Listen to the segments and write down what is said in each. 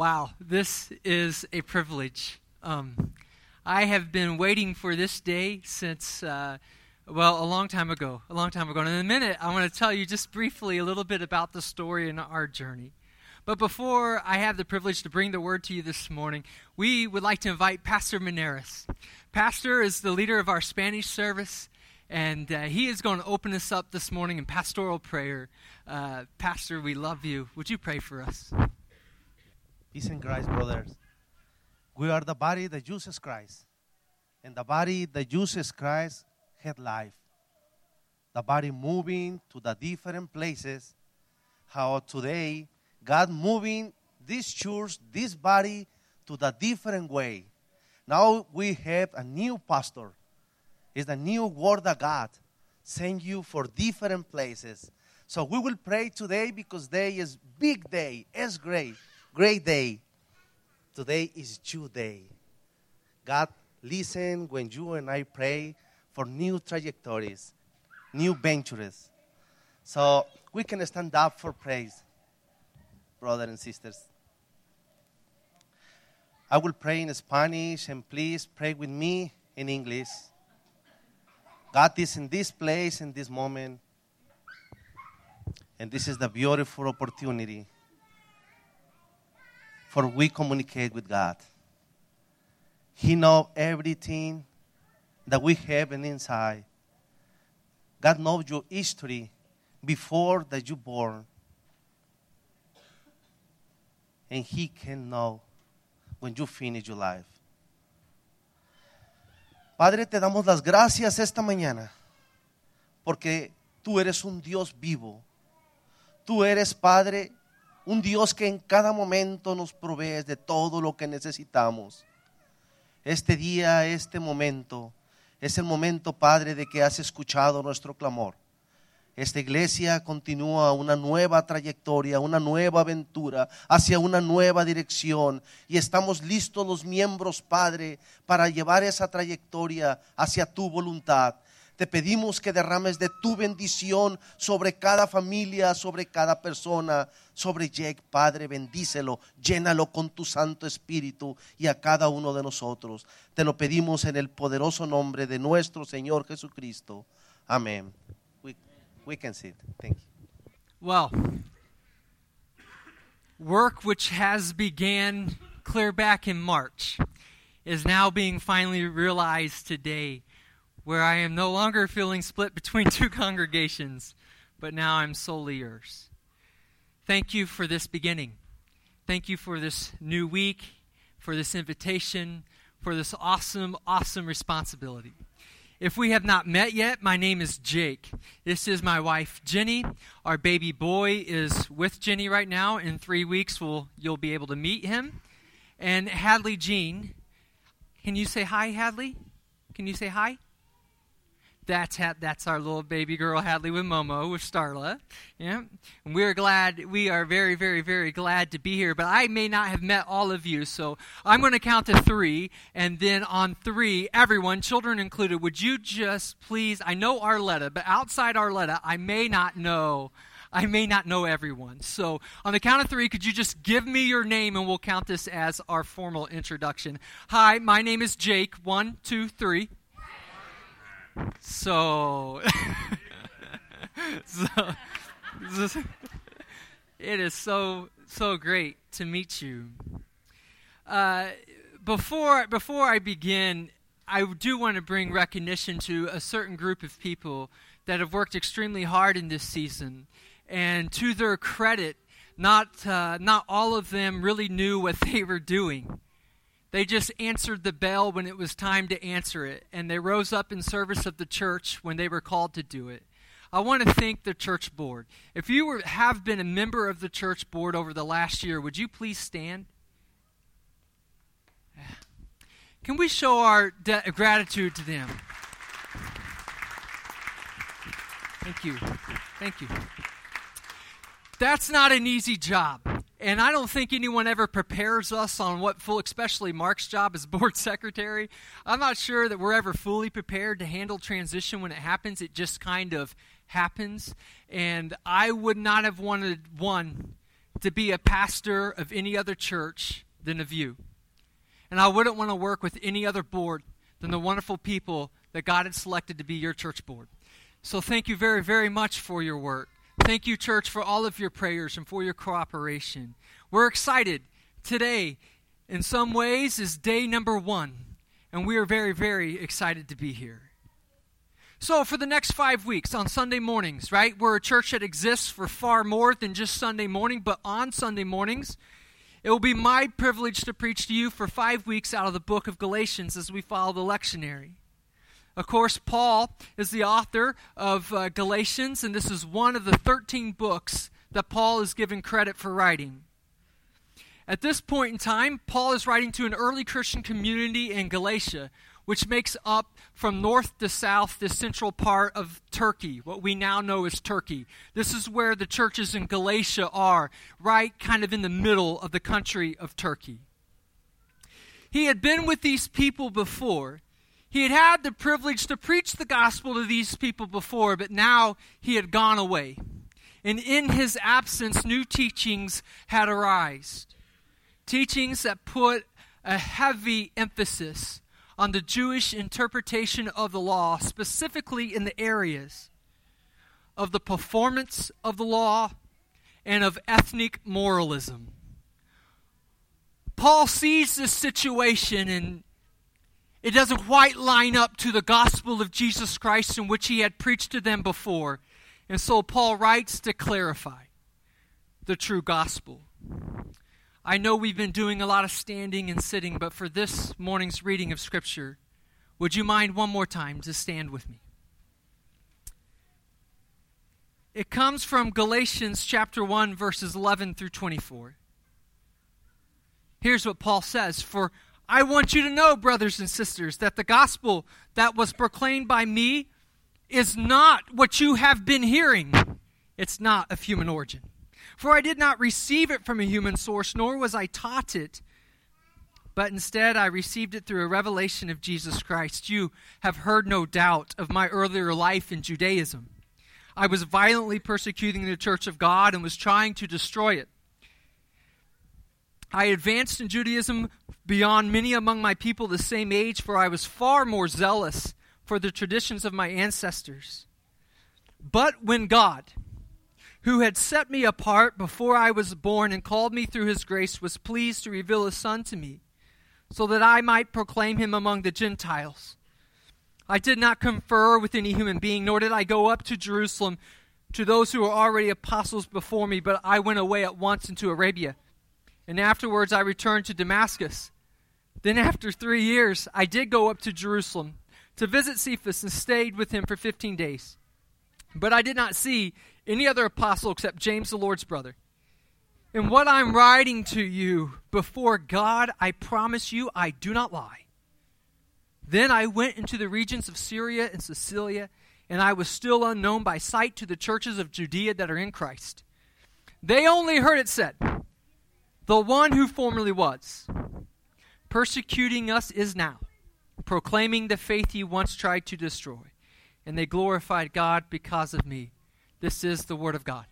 Wow, this is a privilege. I have been waiting for this day since, a long time ago. And in a minute, I want to tell you just briefly a little bit about the story and our journey. But before I have the privilege to bring the word to you this morning, we would like to invite Pastor Meneres. Pastor is the leader of our Spanish service, and he is going to open us up this morning in pastoral prayer. Pastor, we love you. Would you pray for us? Peace in Christ, brothers. We are the body that uses Christ. And the body that uses Christ had life. The body moving to the different places. How today, God moving this church, this body to the different way. Now we have a new pastor. It's the new word of God. Send you for different places. So we will pray today because today is big day. It's great. Great day. Today is your day. God, listen when you and I pray for new trajectories, new ventures. So we can stand up for praise, brothers and sisters. I will pray in Spanish, and please pray with me in English. God is in this place, in this moment, and this is the beautiful opportunity for we communicate with God. He knows everything that we have inside. God knows your history before that you born. And He can know when you finish your life. Padre, te damos las gracias esta mañana porque tú eres un Dios vivo. Tú eres, Padre, un Dios que en cada momento nos provee de todo lo que necesitamos. Este día, este momento, es el momento, Padre, de que has escuchado nuestro clamor. Esta iglesia continúa una nueva trayectoria, una nueva aventura, hacia una nueva dirección. Y estamos listos los miembros, Padre, para llevar esa trayectoria hacia tu voluntad. Te pedimos que derrames de tu bendición sobre cada familia, sobre cada persona, sobre Jake, Padre, bendícelo, llénalo con tu Santo Espíritu y a cada uno de nosotros. Te lo pedimos en el poderoso nombre de nuestro Señor Jesucristo. Amén. We can sit. Thank you. Well, work which has began clear back in March is now being finally realized today, where I am no longer feeling split between two congregations, but now I'm solely yours. Thank you for this beginning. Thank you for this new week, for this invitation, for this awesome, awesome responsibility. If we have not met yet, my name is Jake. This is my wife, Jenny. Our baby boy is with Jenny right now. In 3 weeks, you'll be able to meet him. And Hadley Jean. Can you say hi, Hadley? Can you say hi? That's our little baby girl, Hadley, with Momo, with Starla. Yeah, and we are very, very, very glad to be here. But I may not have met all of you, so I'm going to count to 3, and then on 3, everyone, children included, would you just please? I know Arletta, but outside Arletta, I may not know everyone. So on the count of 3, could you just give me your name, and we'll count this as our formal introduction. Hi, my name is Jake. 1, 2, 3. So it is so great to meet you. Before I begin, I do want to bring recognition to a certain group of people that have worked extremely hard in this season, and to their credit, not all of them really knew what they were doing. They just answered the bell when it was time to answer it, and they rose up in service of the church when they were called to do it. I want to thank the church board. If you have been a member of the church board over the last year, would you please stand? Can we show our gratitude to them? Thank you. Thank you. That's not an easy job. And I don't think anyone ever prepares us on what especially Mark's job as board secretary. I'm not sure that we're ever fully prepared to handle transition when it happens. It just kind of happens. And I would not have wanted, to be a pastor of any other church than of you. And I wouldn't want to work with any other board than the wonderful people that God had selected to be your church board. So thank you very, very much for your work. Thank you, church, for all of your prayers and for your cooperation. We're excited. Today, in some ways, is day number 1, and we are very, very excited to be here. So for the next 5 weeks on Sunday mornings, right, we're a church that exists for far more than just Sunday morning, but on Sunday mornings, it will be my privilege to preach to you for 5 weeks out of the book of Galatians as we follow the lectionary. Of course, Paul is the author of Galatians, and this is one of the 13 books that Paul is given credit for writing. At this point in time, Paul is writing to an early Christian community in Galatia, which makes up from north to south the central part of Turkey, what we now know as Turkey. This is where the churches in Galatia are, right kind of in the middle of the country of Turkey. He had been with these people before. He had had the privilege to preach the gospel to these people before, but now he had gone away. And in his absence, new teachings had arisen. Teachings that put a heavy emphasis on the Jewish interpretation of the law, specifically in the areas of the performance of the law and of ethnic moralism. Paul sees this situation, and it doesn't quite line up to the gospel of Jesus Christ in which he had preached to them before. And so Paul writes to clarify the true gospel. I know we've been doing a lot of standing and sitting, but for this morning's reading of Scripture, would you mind one more time to stand with me? It comes from Galatians chapter 1, verses 11 through 24. Here's what Paul says, "For I want you to know, brothers and sisters, that the gospel that was proclaimed by me is not what you have been hearing. It's not of human origin. For I did not receive it from a human source, nor was I taught it, but instead I received it through a revelation of Jesus Christ. You have heard, no doubt, of my earlier life in Judaism. I was violently persecuting the church of God and was trying to destroy it. I advanced in Judaism beyond many among my people the same age, for I was far more zealous for the traditions of my ancestors. But when God, who had set me apart before I was born and called me through his grace, was pleased to reveal his Son to me, so that I might proclaim him among the Gentiles, I did not confer with any human being, nor did I go up to Jerusalem to those who were already apostles before me, but I went away at once into Arabia. And afterwards I returned to Damascus. Then after 3 years I did go up to Jerusalem to visit Cephas and stayed with him for 15 days. But I did not see any other apostle except James, the Lord's brother. In what I'm writing to you before God, I promise you I do not lie. Then I went into the regions of Syria and Cilicia, and I was still unknown by sight to the churches of Judea that are in Christ. They only heard it said, the one who formerly was, persecuting us is now, proclaiming the faith he once tried to destroy. And they glorified God because of me. This is the word of God.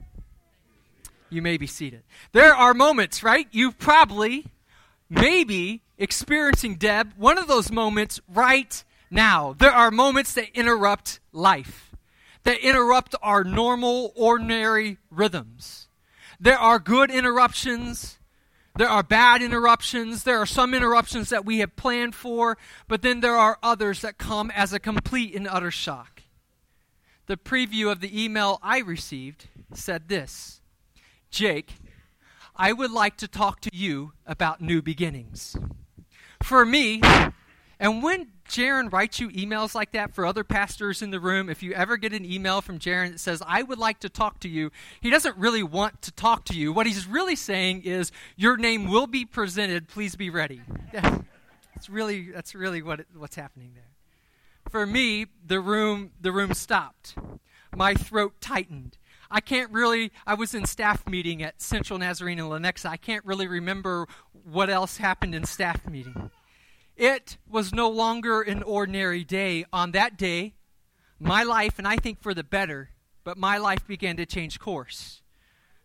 You may be seated. There are moments, right? You probably, maybe experiencing, Deb, one of those moments right now. There are moments that interrupt life, that interrupt our normal, ordinary rhythms. There are good interruptions. There are bad interruptions. There are some interruptions that we have planned for, but then there are others that come as a complete and utter shock. The preview of the email I received said this: Jake, I would like to talk to you about new beginnings. For me, and when Jaron writes you emails like that for other pastors in the room, if you ever get an email from Jaron that says, I would like to talk to you, he doesn't really want to talk to you. What he's really saying is, your name will be presented, please be ready. That's really what's happening there. For me, the room stopped. My throat tightened. I was in staff meeting at Central Nazarene in Lenexa. I can't really remember what else happened in staff meeting. It was no longer an ordinary day. On that day, my life, and I think for the better, but my life began to change course.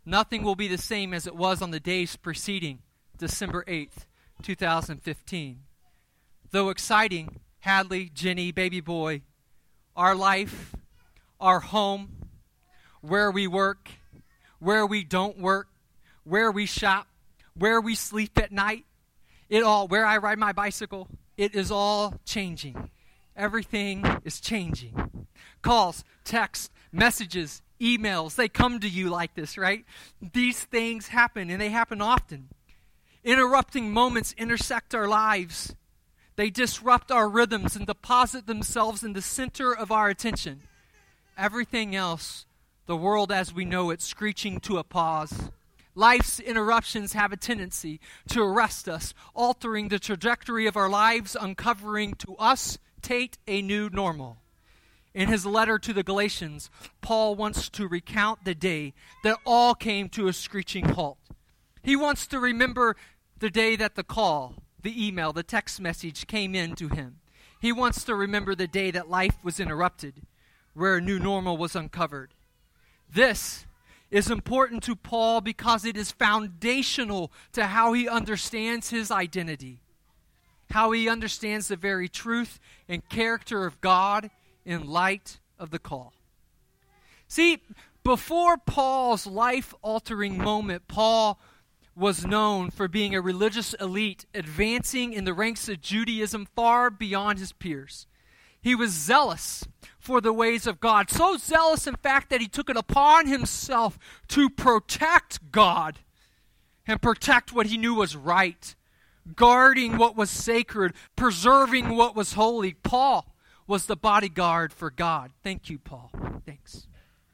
Nothing will be the same as it was on the days preceding December 8th, 2015. Though exciting, Hadley, Jenny, baby boy, our life, our home, where we work, where we don't work, where we shop, where we sleep at night, where I ride my bicycle, it is all changing. Everything is changing. Calls, texts, messages, emails, they come to you like this, right? These things happen, and they happen often. Interrupting moments intersect our lives. They disrupt our rhythms and deposit themselves in the center of our attention. Everything else, the world as we know it, screeching to a pause. Life's interruptions have a tendency to arrest us, altering the trajectory of our lives, uncovering to us, Tate, a new normal. In his letter to the Galatians, Paul wants to recount the day that all came to a screeching halt. He wants to remember the day that the call, the email, the text message came in to him. He wants to remember the day that life was interrupted, where a new normal was uncovered. This is important to Paul because it is foundational to how he understands his identity, how he understands the very truth and character of God in light of the call. See, before Paul's life-altering moment, Paul was known for being a religious elite, advancing in the ranks of Judaism far beyond his peers. He was zealous for the ways of God, so zealous, in fact, that he took it upon himself to protect God and protect what he knew was right, guarding what was sacred, preserving what was holy. Paul was the bodyguard for God. Thank you, Paul. Thanks.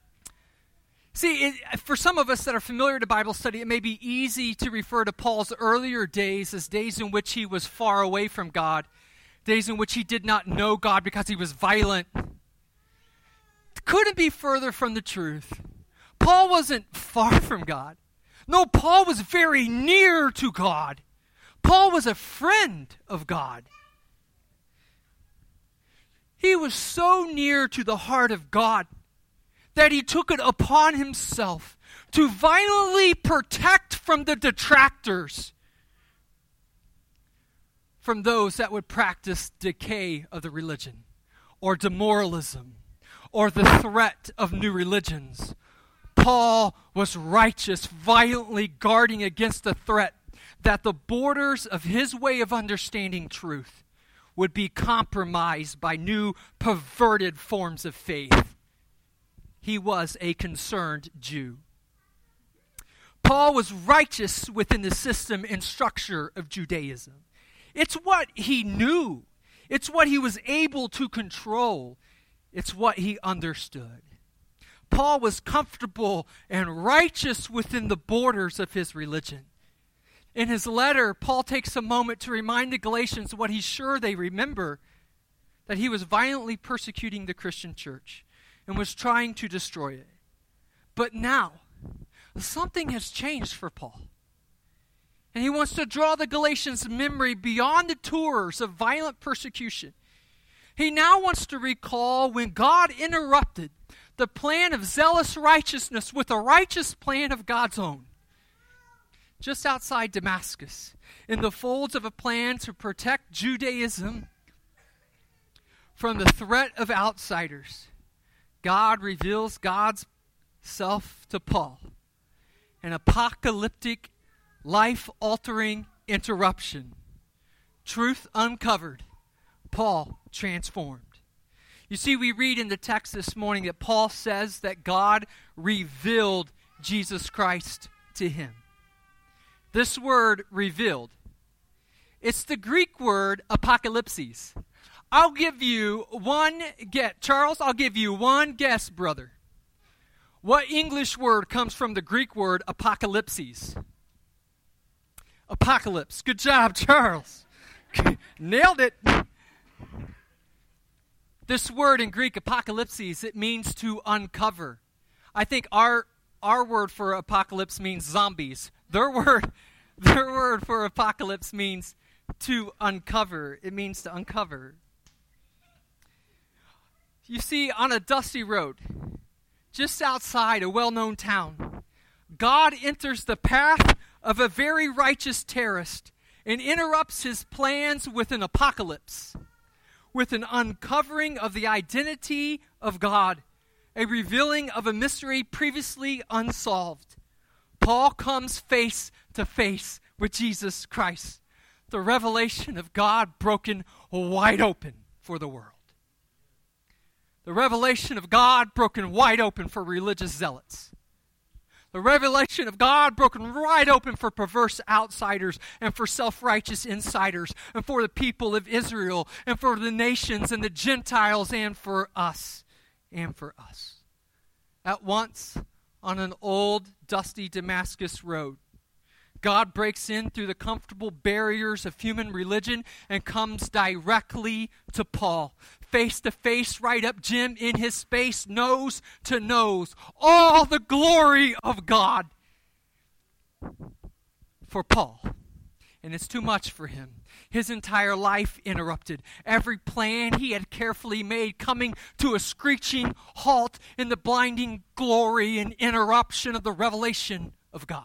See, for some of us that are familiar to Bible study, it may be easy to refer to Paul's earlier days as days in which he was far away from God, days in which he did not know God because he was violent. Couldn't be further from the truth. Paul wasn't far from God. No, Paul was very near to God. Paul was a friend of God. He was so near to the heart of God that he took it upon himself to violently protect from the detractors, from those that would practice decay of the religion, or demoralism, or the threat of new religions. Paul was righteous, violently guarding against the threat that the borders of his way of understanding truth would be compromised by new perverted forms of faith. He was a concerned Jew. Paul was righteous within the system and structure of Judaism. It's what he knew. It's what he was able to control. It's what he understood. Paul was comfortable and righteous within the borders of his religion. In his letter, Paul takes a moment to remind the Galatians what he's sure they remember, that he was violently persecuting the Christian church and was trying to destroy it. But now, something has changed for Paul. And he wants to draw the Galatians' memory beyond the tours of violent persecution. He now wants to recall when God interrupted the plan of zealous righteousness with a righteous plan of God's own. Just outside Damascus, in the folds of a plan to protect Judaism from the threat of outsiders, God reveals God's self to Paul. An apocalyptic, life-altering interruption. Truth uncovered. Paul transformed. You see, we read in the text this morning that Paul says that God revealed Jesus Christ to him. This word, revealed, it's the Greek word apocalypsis. I'll give you one guess. Charles, I'll give you one guess, brother. What English word comes from the Greek word apocalypsis? Apocalypse. Good job, Charles. Nailed it. This word in Greek, apocalypsis, it means to uncover. I think our word for apocalypse means zombies. Their word for apocalypse means to uncover. It means to uncover. You see, on a dusty road, just outside a well-known town, God enters the path of a very righteous terrorist and interrupts his plans with an apocalypse, with an uncovering of the identity of God, a revealing of a mystery previously unsolved. Paul comes face to face with Jesus Christ, the revelation of God broken wide open for the world. The revelation of God broken wide open for religious zealots. The revelation of God broken wide open for perverse outsiders and for self-righteous insiders and for the people of Israel and for the nations and the Gentiles and for us. At once, on an old, dusty Damascus road, God breaks in through the comfortable barriers of human religion and comes directly to Paul. Face to face, right up Jim in his space, nose to nose. All the glory of God for Paul. And it's too much for him. His entire life interrupted. Every plan he had carefully made coming to a screeching halt in the blinding glory and interruption of the revelation of God.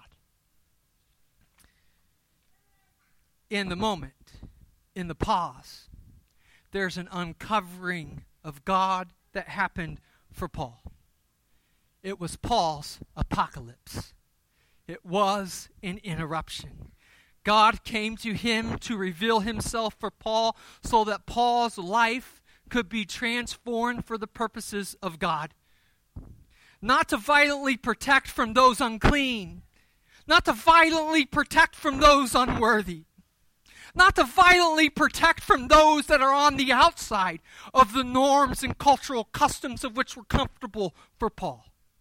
In the moment, in the pause, there's an uncovering of God that happened for Paul. It was Paul's apocalypse. It was an interruption. God came to him to reveal himself for Paul so that Paul's life could be transformed for the purposes of God. Not to violently protect from those unclean. Not to violently protect from those unworthy. Not to violently protect from those that are on the outside of the norms and cultural customs of which were comfortable for Paul.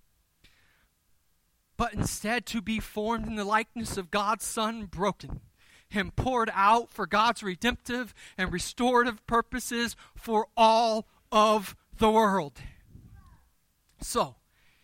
But instead to be formed in the likeness of God's Son, broken, Him poured out for God's redemptive and restorative purposes for all of the world. So,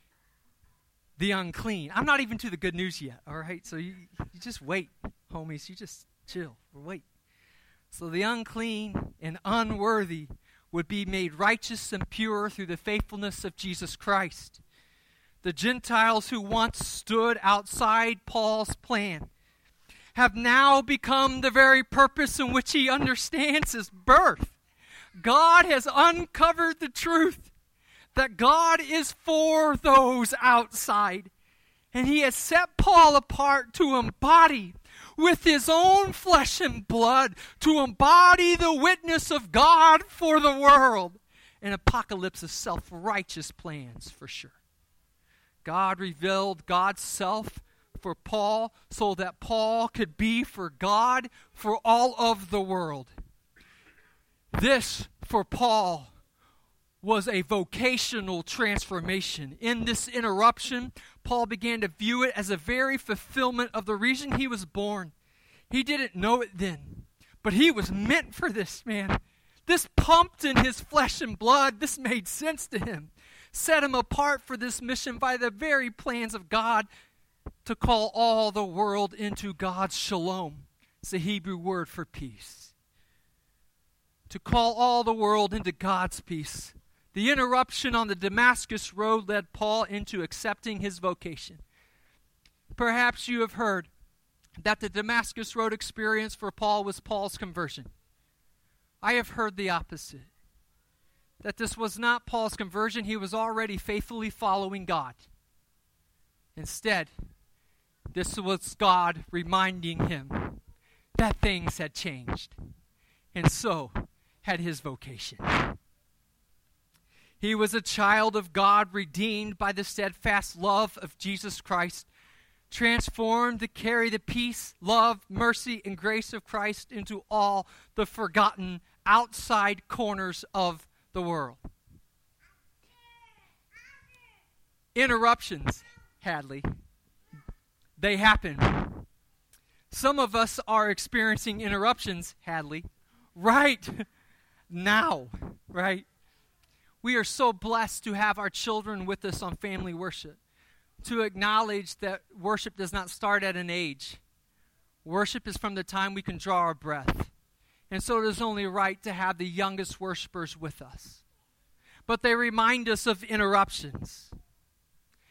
the unclean. I'm not even to the good news yet, all right? So you just wait, homies. You just chill or wait. So the unclean and unworthy would be made righteous and pure through the faithfulness of Jesus Christ. The Gentiles who once stood outside Paul's plan have now become the very purpose in which he understands his birth. God has uncovered the truth that God is for those outside. And he has set Paul apart to embody with his own flesh and blood, to embody the witness of God for the world. An apocalypse of self-righteous plans, for sure. God revealed God's self for Paul so that Paul could be for God for all of the world. This, for Paul, was a vocational transformation. In this interruption, Paul began to view it as a very fulfillment of the reason he was born. He didn't know it then, but he was meant for this, man. This pumped in his flesh and blood. This made sense to him. Set him apart for this mission by the very plans of God to call all the world into God's shalom. It's the Hebrew word for peace. To call all the world into God's peace. The interruption on the Damascus road led Paul into accepting his vocation. Perhaps you have heard that the Damascus road experience for Paul was Paul's conversion. I have heard the opposite. That this was not Paul's conversion. He was already faithfully following God. Instead, this was God reminding him that things had changed. And so had his vocation. He was a child of God, redeemed by the steadfast love of Jesus Christ, transformed to carry the peace, love, mercy, and grace of Christ into all the forgotten outside corners of the world. Interruptions, Hadley, they happen. Some of us are experiencing interruptions, Hadley, right now, right? We are so blessed to have our children with us on family worship, to acknowledge that worship does not start at an age. Worship is from the time we can draw our breath. And so it is only right to have the youngest worshipers with us. But they remind us of interruptions.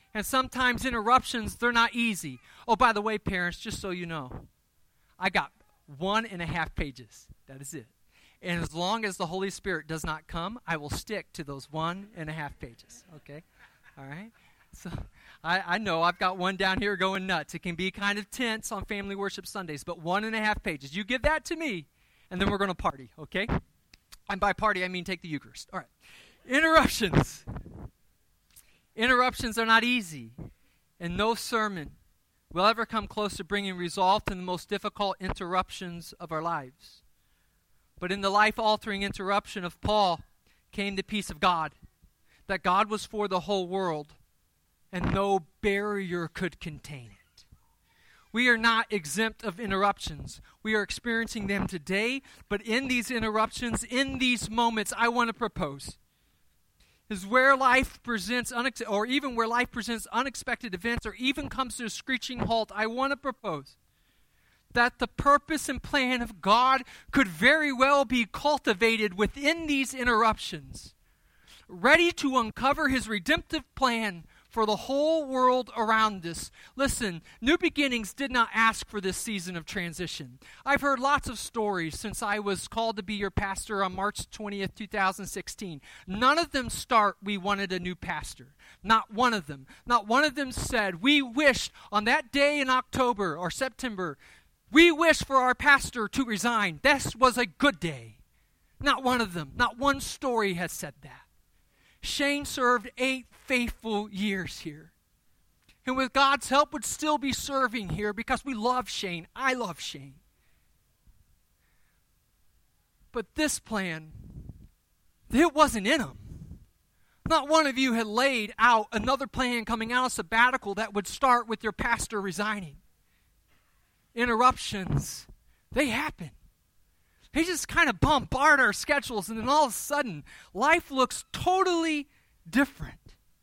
And sometimes interruptions, they're not easy. Oh, by the way, parents, just so you know, I got 1.5 pages. That is it. And as long as the Holy Spirit does not come, I will stick to those 1.5 pages. Okay? All right? So I know I've got one down here going nuts. It can be kind of tense on Family Worship Sundays, but 1.5 pages. You give that to me, and then we're going to party, okay? And by party, I mean take the Eucharist. All right. Interruptions. Interruptions are not easy, and no sermon will ever come close to bringing resolve to the most difficult interruptions of our lives. But in the life-altering interruption of Paul came the peace of God, that God was for the whole world, and no barrier could contain it. We are not exempt of interruptions. We are experiencing them today, but in these interruptions, in these moments, I want to propose is where life presents unexpected events, or even comes to a screeching halt, I want to propose that the purpose and plan of God could very well be cultivated within these interruptions, ready to uncover his redemptive plan for the whole world around us. Listen, New Beginnings did not ask for this season of transition. I've heard lots of stories since I was called to be your pastor on March 20th, 2016. None of them start, we wanted a new pastor. Not one of them. Not one of them said, we wished on that day in October or September, we wish for our pastor to resign. This was a good day. Not one of them. Not one story has said that. Shane served 8 faithful years here. And with God's help would still be serving here because we love Shane. I love Shane. But this plan, it wasn't in him. Not one of you had laid out another plan coming out of sabbatical that would start with your pastor resigning. Interruptions, they happen. They just kind of bombard our schedules, and then all of a sudden, life looks totally different.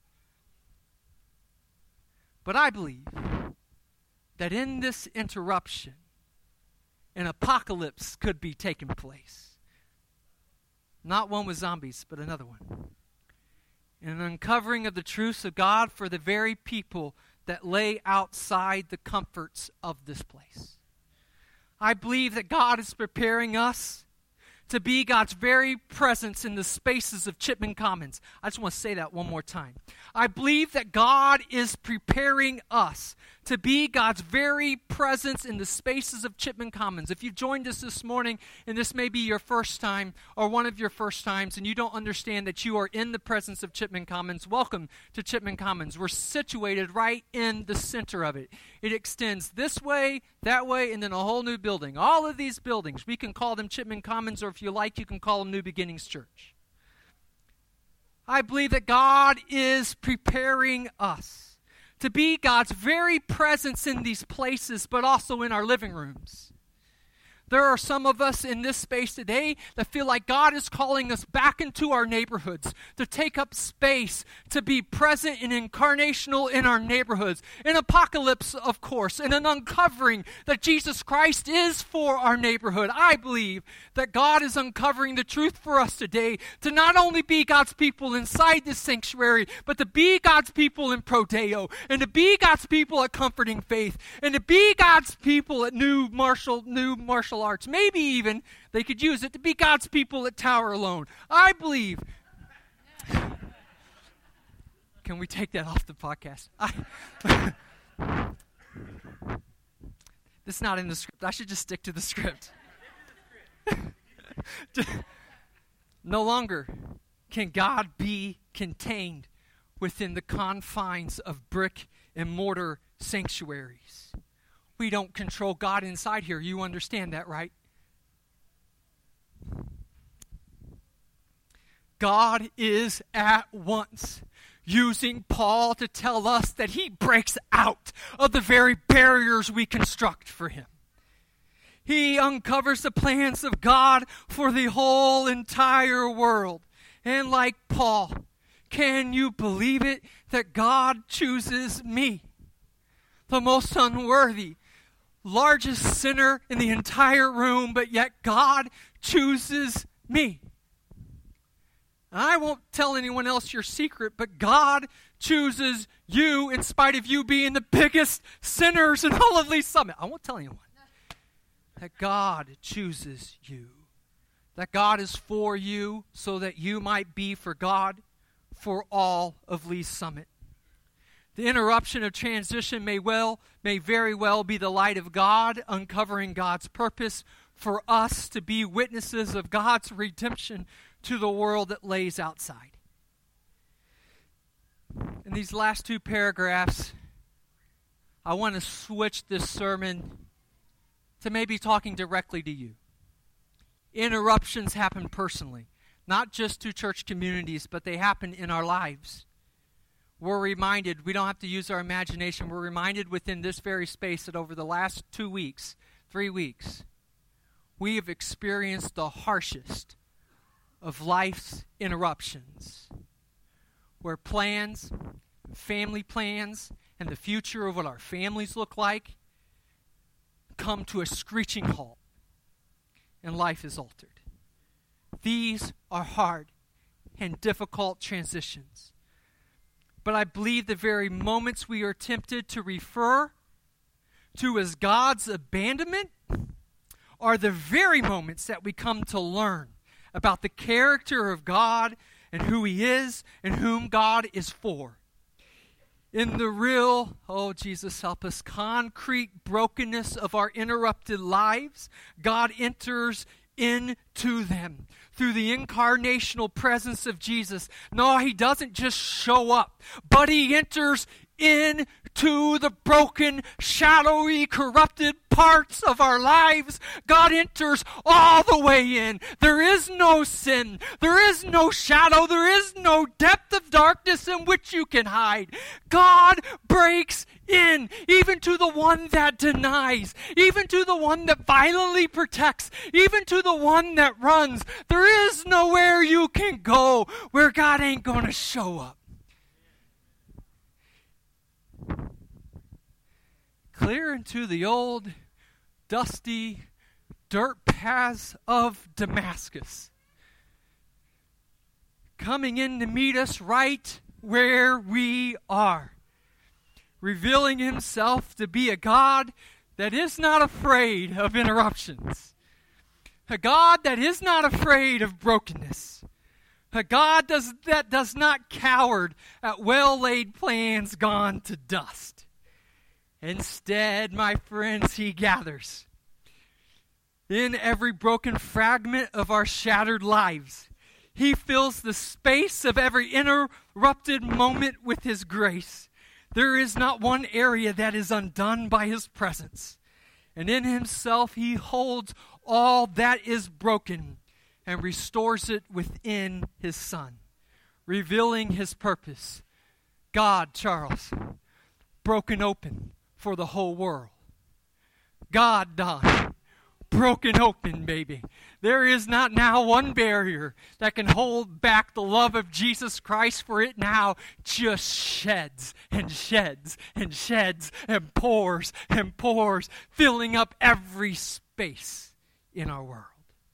But I believe that in this interruption, an apocalypse could be taking place. Not one with zombies, but another one. An uncovering of the truths of God for the very people that lay outside the comforts of this place. I believe that God is preparing us to be God's very presence in the spaces of Chipman Commons. I just want to say that one more time. I believe that God is preparing us to be God's very presence in the spaces of Chipman Commons. If you've joined us this morning and this may be your first time or one of your first times and you don't understand that you are in the presence of Chipman Commons, welcome to Chipman Commons. We're situated right in the center of it. It extends this way, that way, and then a whole new building. All of these buildings, we can call them Chipman Commons, or if you like, you can call them New Beginnings Church. I believe that God is preparing us to be God's very presence in these places, but also in our living rooms. There are some of us in this space today that feel like God is calling us back into our neighborhoods, to take up space, to be present and incarnational in our neighborhoods. An apocalypse, of course, and an uncovering that Jesus Christ is for our neighborhood. I believe that God is uncovering the truth for us today, to not only be God's people inside this sanctuary, but to be God's people in Prodeo, and to be God's people at Comforting Faith, and to be God's people at New Martial Arts. Maybe even they could use it to be God's people at Tower Alone. I believe. Can we take that off the podcast? This is not in the script. I should just stick to the script. No longer can God be contained within the confines of brick and mortar sanctuaries. We don't control God inside here. You understand that, right? God is at once using Paul to tell us that he breaks out of the very barriers we construct for him. He uncovers the plans of God for the whole entire world. And like Paul, can you believe it that God chooses me, the most unworthy, largest sinner in the entire room, but yet God chooses me. And I won't tell anyone else your secret, but God chooses you in spite of you being the biggest sinners in all of Lee's Summit. I won't tell anyone. That God chooses you. That God is for you so that you might be for God for all of Lee's Summit. The interruption of transition may very well be the light of God, uncovering God's purpose for us to be witnesses of God's redemption to the world that lays outside. In these last two paragraphs, I want to switch this sermon to maybe talking directly to you. Interruptions happen personally, not just to church communities, but they happen in our lives. We're reminded, we don't have to use our imagination, we're reminded within this very space that over the last 2 weeks, 3 weeks, we have experienced the harshest of life's interruptions, where plans, family plans, and the future of what our families look like come to a screeching halt, and life is altered. These are hard and difficult transitions. But I believe the very moments we are tempted to refer to as God's abandonment are the very moments that we come to learn about the character of God and who He is and whom God is for. In the real, oh Jesus help us, concrete brokenness of our interrupted lives, God enters into them through the incarnational presence of Jesus. No, He doesn't just show up, but He enters into the broken, shadowy, corrupted parts of our lives. God enters all the way in. There is no sin. There is no shadow. There is no depth of darkness in which you can hide. God breaks in, even to the one that denies, even to the one that violently protects, even to the one that runs. There is nowhere you can go where God ain't going to show up. Clear into the old, dusty dirt paths of Damascus, coming in to meet us right where we are, revealing Himself to be a God that is not afraid of interruptions, a God that is not afraid of brokenness, a God that does not cower at well-laid plans gone to dust. Instead, my friends, He gathers in every broken fragment of our shattered lives. He fills the space of every interrupted moment with His grace. There is not one area that is undone by His presence. And in Himself, He holds all that is broken and restores it within His Son, revealing His purpose. God, Charles, broken open for the whole world. God, Don, broken open, baby. There is not now one barrier that can hold back the love of Jesus Christ, for it now just sheds and sheds and sheds and pours, filling up every space in our world.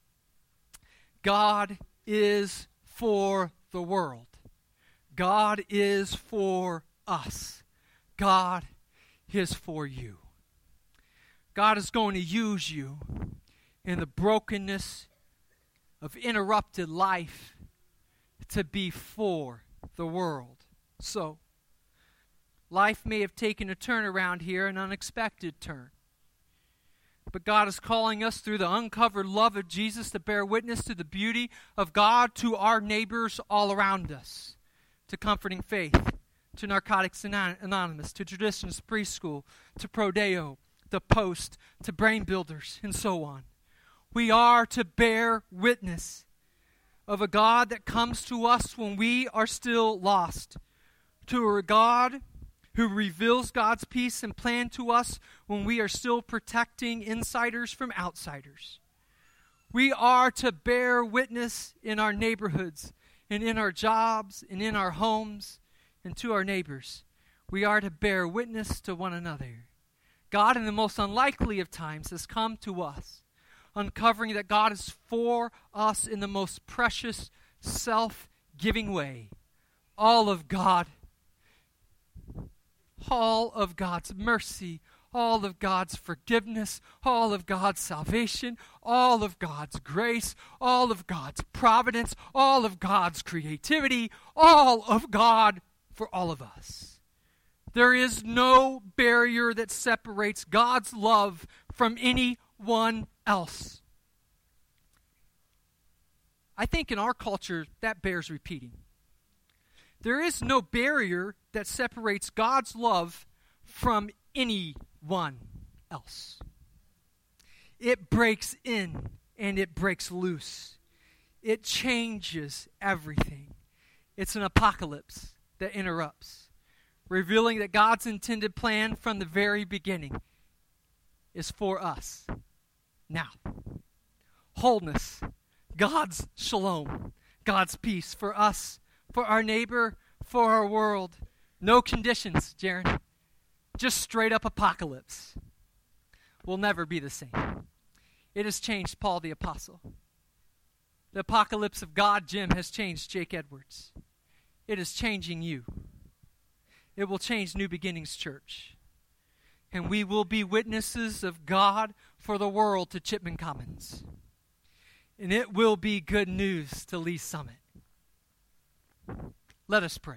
God is for the world. God is for us. God is for you. God is going to use you in the brokenness of interrupted life to be for the world. So, life may have taken a turn around here, an unexpected turn. But God is calling us through the uncovered love of Jesus to bear witness to the beauty of God to our neighbors all around us, to Comforting Faith, to Narcotics Anonymous, to Traditions Preschool, to Prodeo, to Post, to Brain Builders, and so on. We are to bear witness of a God that comes to us when we are still lost, to a God who reveals God's peace and plan to us when we are still protecting insiders from outsiders. We are to bear witness in our neighborhoods and in our jobs and in our homes and to our neighbors. We are to bear witness to one another. God, in the most unlikely of times, has come to us, uncovering that God is for us in the most precious, self giving way. All of God, all of God's mercy, all of God's forgiveness, all of God's salvation, all of God's grace, all of God's providence, all of God's creativity, all of God for all of us. There is no barrier that separates God's love from anyone else. I think in our culture that bears repeating. There is no barrier that separates God's love from anyone else. It breaks in and it breaks loose. It changes everything. It's an apocalypse that interrupts, revealing that God's intended plan from the very beginning is for us now. Wholeness, God's shalom, God's peace for us, for our neighbor, for our world. No conditions, Jaron. Just straight up apocalypse. We'll never be the same. It has changed Paul the Apostle. The apocalypse of God, Jim, has changed Jake Edwards. It is changing you. It will change New Beginnings Church. And we will be witnesses of God for the world to Chipman Commons. And it will be good news to Lee Summit. Let us pray.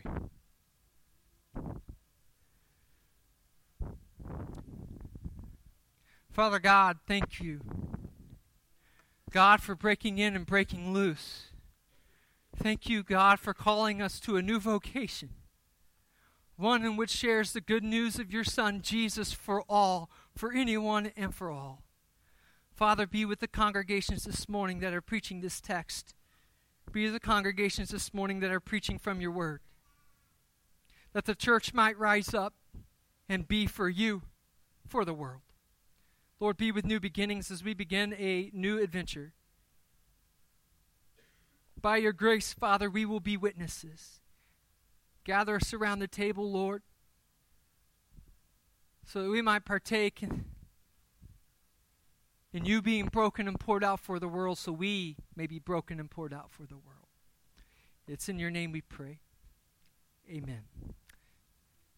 Father God, thank you, God, for breaking in and breaking loose. Thank you, God, for calling us to a new vocation, one in which shares the good news of your Son, Jesus, for all, for anyone and for all. Father, be with the congregations this morning that are preaching this text. Be with the congregations this morning that are preaching from your word. That the church might rise up and be for you, for the world. Lord, be with New Beginnings as we begin a new adventure. By your grace, Father, we will be witnesses. Gather us around the table, Lord, so that we might partake in you being broken and poured out for the world, so we may be broken and poured out for the world. It's in your name we pray. Amen.